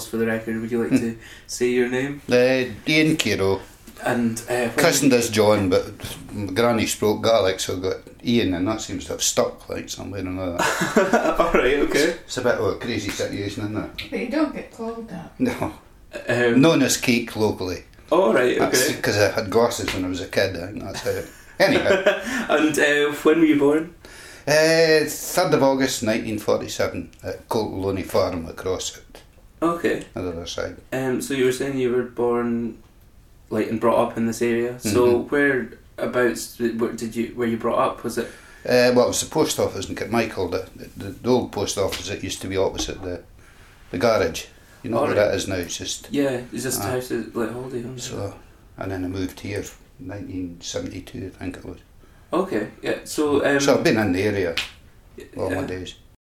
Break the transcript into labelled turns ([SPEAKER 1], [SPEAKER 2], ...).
[SPEAKER 1] for the record, would you like to say your name?
[SPEAKER 2] Ian Kiro.
[SPEAKER 1] And
[SPEAKER 2] christened as John, but my granny spoke Gaelic, so I got Ian, and that seems to have stuck like somewhere or another.
[SPEAKER 1] Alright, okay.
[SPEAKER 2] It's a bit of a crazy situation, isn't it?
[SPEAKER 3] But you don't get called that.
[SPEAKER 2] No. Known as Cake locally.
[SPEAKER 1] Alright, okay.
[SPEAKER 2] Because I had glasses when I was a kid, I think that's how. Anyhow.
[SPEAKER 1] And when were you born?
[SPEAKER 2] 3rd of August 1947 at Coltloney Farm across it.
[SPEAKER 1] Okay.
[SPEAKER 2] On the other side.
[SPEAKER 1] So you were saying you were born, like, and brought up in this area. So whereabouts were you brought up? Was it?
[SPEAKER 2] Well, it was the post office in Kirkmichael, the old post office that used to be opposite the garage. You know where that is now? It's just
[SPEAKER 1] it's just a house that like holiday homes.
[SPEAKER 2] So, and then I moved here, 1972, I think it was.
[SPEAKER 1] Okay, yeah. So
[SPEAKER 2] so I've been in the area all my days.